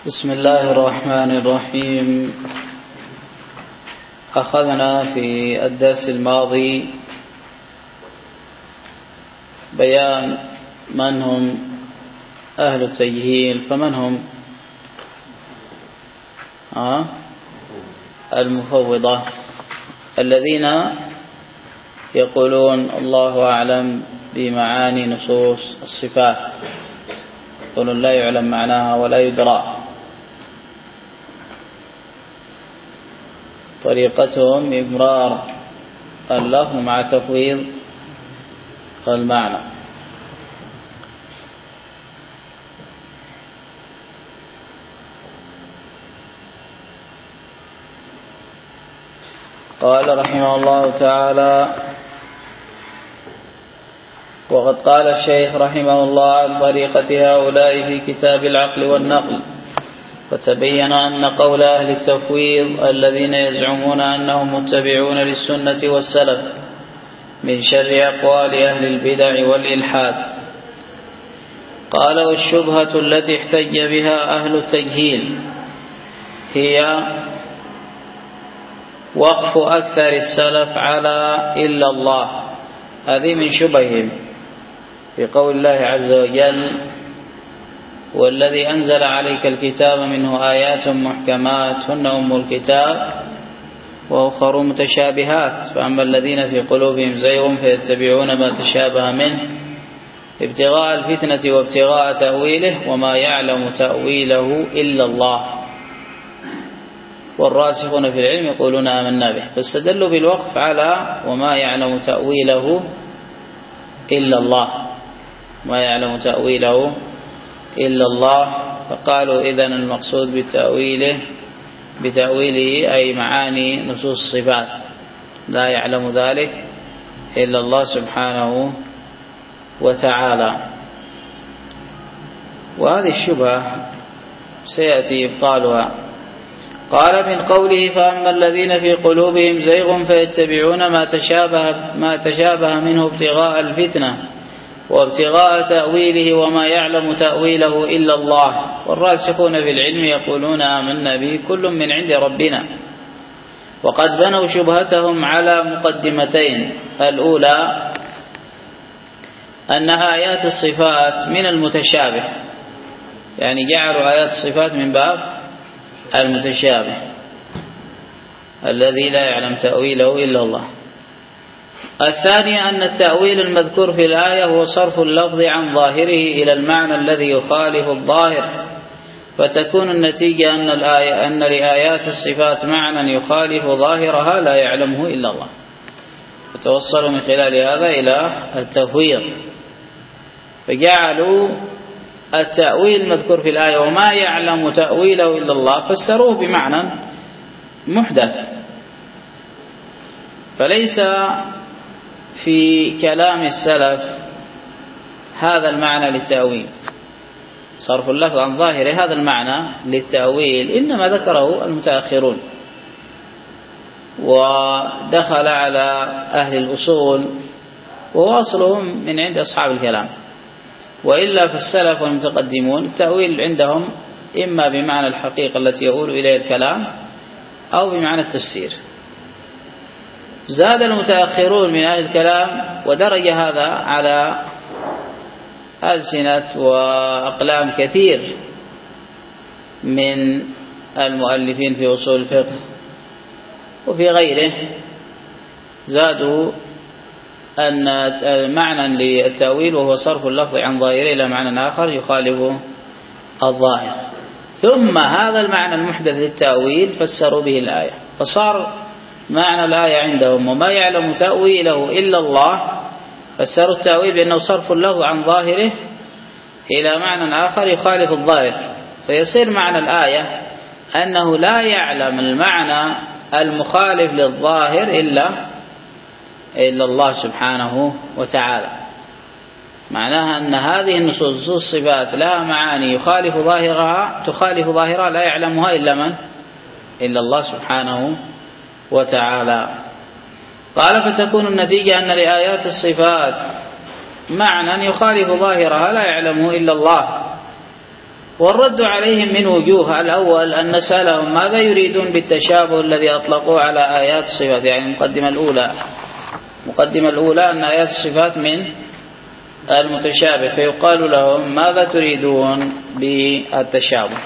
بسم الله الرحمن الرحيم. أخذنا في الدرس الماضي بيان من هم أهل التجهيل، فمن هم المفوضة الذين يقولون الله أعلم بمعاني نصوص الصفات، يقولون لا يعلم معناها ولا يدرى. طريقتهم إبرار اللفظ مع تفويض المعنى. قال رحمه الله تعالى: وقد قال الشيخ رحمه الله عن طريقة هؤلاء في كتاب العقل والنقل، فتبين أن قول أهل التفويض الذين يزعمون أنهم متبعون للسنة والسلف من شر أقوال أهل البدع والإلحاد. قال: والشبهة التي احتج بها أهل التجهيل هي وقف أكثر السلف على إلا الله. هذه من شبههم في قول الله عز وجل: والذي أنزل عليك الكتاب منه آيات محكمات هن أم الكتاب وأخر متشابهات، فأما الذين في قلوبهم زيغ فيتبعون ما تشابه منه ابتغاء الفتنة وابتغاء تأويله وما يعلم تأويله إلا الله والراسخون في العلم يقولون آمنا به. فاستدلوا بالوقف على وما يعلم تأويله إلا الله، ما يعلم تأويله إلا الله، فقالوا إذن المقصود بتأويله أي معاني نصوص الصفات، لا يعلم ذلك إلا الله سبحانه وتعالى. وهذه الشبهة سيأتي إبطالها. قال: من قوله: فأما الذين في قلوبهم زيغ فيتبعون ما تشابه منه ابتغاء الفتنة وابتغاء تأويله وما يعلم تأويله إلا الله والراسخون في العلم يقولون آمنا به كل من عند ربنا. وقد بنوا شبهتهم على مقدمتين: الأولى أن آيات الصفات من المتشابه، يعني جعلوا آيات الصفات من باب المتشابه الذي لا يعلم تأويله إلا الله. الثانية أن التأويل المذكور في الآية هو صرف اللفظ عن ظاهره إلى المعنى الذي يخالف الظاهر، فتكون النتيجة أن لآيات الصفات معنى يخالف ظاهرها لا يعلمه إلا الله، فتوصلوا من خلال هذا إلى التفويض، فجعلوا التأويل المذكور في الآية وما يعلم تأويله إلا الله فسروه بمعنى محدث، فليس في كلام السلف هذا المعنى للتأويل، صرف اللفظ عن ظاهره هذا المعنى للتأويل، إنما ذكره المتأخرون ودخل على أهل الأصول وواصلهم من عند أصحاب الكلام. وإلا فالسلف والمتقدمون التأويل عندهم إما بمعنى الحقيقة التي يقول إليه الكلام أو بمعنى التفسير. زاد المتأخرون من أهل الكلام ودرج هذا على ألسنة وأقلام كثير من المؤلفين في أصول الفقه وفي غيره، زادوا أن معنى للتأويل وهو صرف اللفظ عن ظاهره إلى معنى آخر يخالف الظاهر، ثم هذا المعنى المحدث للتأويل فسروا به الآية، فصار معنى الآية عندهم وما يعلم تأويله إلا الله، فسروا التأويل بأنه صرف اللفظ عن ظاهره إلى معنى آخر يخالف الظاهر، فيصير معنى الآية أنه لا يعلم المعنى المخالف للظاهر إلا الله سبحانه وتعالى. معناها أن هذه النصوص الصفات لها معاني تخالف ظاهرها لا يعلمها إلا من؟ إلا الله سبحانه وتعالى. قال: فتكون النتيجة أن لآيات الصفات معنى يخالف ظاهرها لا يعلمه إلا الله والرد عليهم من وجوه: الأول أن نسألهم ماذا يريدون بالتشابه الذي أطلقوه على آيات الصفات، يعني المقدمة الأولى أن آيات الصفات من المتشابه، فيقال لهم ماذا تريدون بالتشابه؟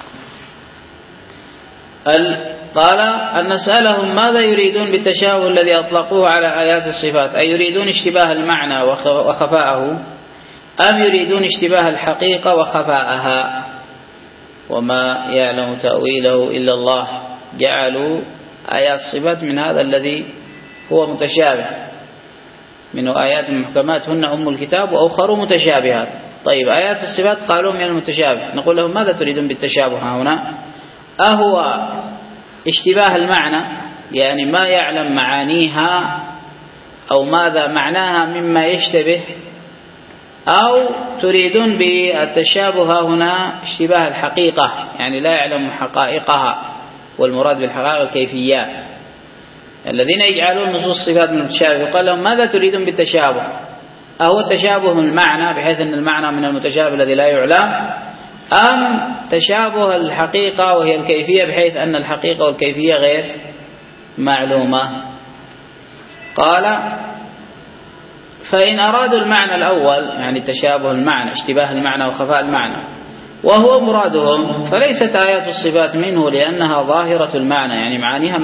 قال أن نسألهم ماذا يريدون بالتشابه الذي أطلقوه على آيات الصفات، أي يريدون اشتباه المعنى وخفاءه، أم يريدون اشتباه الحقيقة وخفاءها؟ وما يعلم تأويله إلا الله. جعلوا آيات الصفات من هذا الذي هو متشابه، منه آيات محكمات هن أم الكتاب وأخر متشابهات. طيب آيات الصفات قالوا من المتشابه، نقول لهم ماذا تريدون بالتشابه هنا؟ أهو اشتباه المعنى، يعني ما يعلم معانيها أو ماذا معناها مما يشتبه، أو تريدون بالتشابه هنا اشتباه الحقيقة، يعني لا يعلم حقائقها، والمراد بالحقائق الكيفيات. الذين يجعلون نصوص الصفات من المتشابه يقال لهم ماذا تريدون بالتشابه؟ أهو التشابه من المعنى بحيث أن المعنى من المتشابه الذي لا يعلم، أم تشابه الحقيقة وهي الكيفية بحيث أن الحقيقة والكيفية غير معلومة؟ قال: فإن أرادوا المعنى الأول، يعني تشابه المعنى اشتباه المعنى وخفاء المعنى، وهو مرادهم، فليست آيات الصفات منه لأنها ظاهرة المعنى، يعني معانيها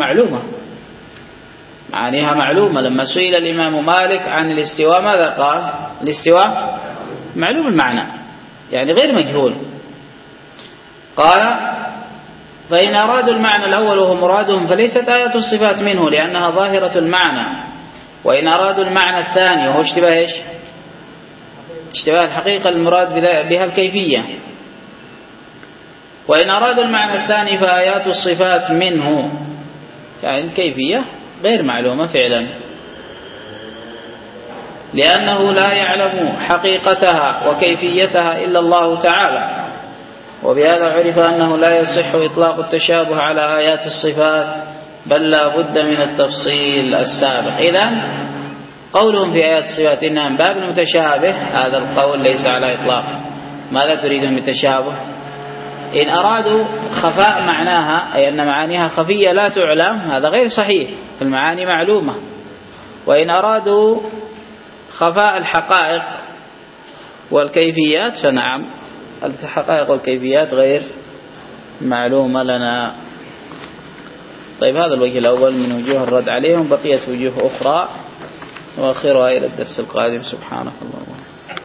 معلومة. لما سئل الإمام مالك عن الاستواء ماذا قال؟ الاستواء معلوم المعنى، يعني غير مجهول. قال: فإن أرادوا المعنى الأول وهو مرادهم فليست آيات الصفات منه لأنها ظاهرة المعنى، وإن أرادوا المعنى الثاني وهو اشتباه الحقيقة المراد بها الكيفية، وإن أرادوا المعنى الثاني فآيات الصفات منه، يعني الكيفية غير معلومة فعلا، لأنه لا يعلم حقيقتها وكيفيتها إلا الله تعالى. وبهذا عرف أنه لا يصح إطلاق التشابه على آيات الصفات، بل لا بد من التفصيل السابق. إذن قولهم في آيات الصفات إنها من باب المتشابه، هذا القول ليس على إطلاق. ماذا تريدون بالتشابه؟ إن أرادوا خفاء معناها، أي أن معانيها خفية لا تعلم، هذا غير صحيح، المعاني معلومة. وإن أرادوا خفاء الحقائق والكيفيات فنعم، الحقائق والكيفيات غير معلومة لنا. طيب هذا الوجه الأول من وجوه الرد عليهم، بقيت وجوه أخرى وآخرها إلى الدرس القادم. سبحانك اللهم.